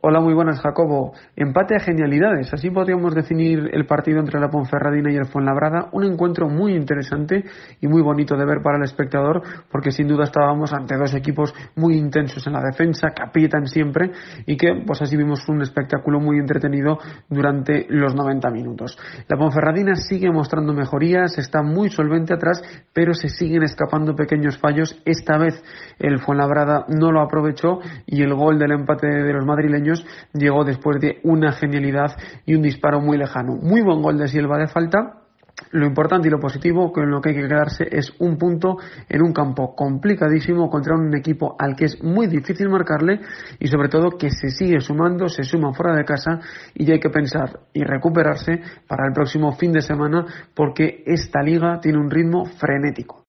Hola, muy buenas, Jacobo. Empate a genialidades. Así podríamos definir el partido entre la Ponferradina y el Fuenlabrada. Un encuentro muy interesante y muy bonito de ver para el espectador, porque sin duda estábamos ante dos equipos muy intensos en la defensa, que aprietan siempre y que, pues así vimos un espectáculo muy entretenido durante los 90 minutos. La Ponferradina sigue mostrando mejorías, está muy solvente atrás, pero se siguen escapando pequeños fallos. Esta vez el Fuenlabrada no lo aprovechó y el gol del empate de los madrileños llegó después de una genialidad y un disparo muy lejano. Muy buen gol de Silva de falta. Lo importante y lo positivo con lo que hay que quedarse es un punto en un campo complicadísimo contra un equipo al que es muy difícil marcarle y sobre todo que se sigue sumando, se suman fuera de casa y ya hay que pensar y recuperarse para el próximo fin de semana porque esta liga tiene un ritmo frenético.